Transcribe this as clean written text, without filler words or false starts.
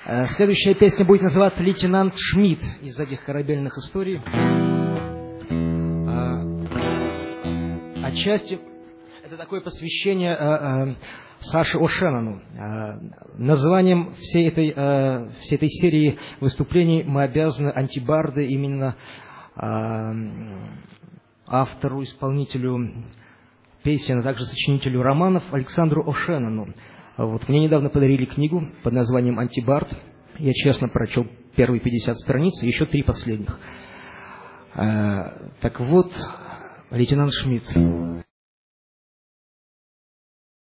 Следующая песня будет называться «Лейтенант Шмидт» из этих корабельных историй. Отчасти это такое посвящение Саше О'Шеннону. Названием всей этой серии выступлений мы обязаны антибарды, именно автору, исполнителю песен, а также сочинителю романов Александру О'Шеннону. Вот, мне недавно подарили книгу под названием «Антибард». Я честно прочел первые 50 страниц и еще 3 последних. Так вот, лейтенант Шмидт.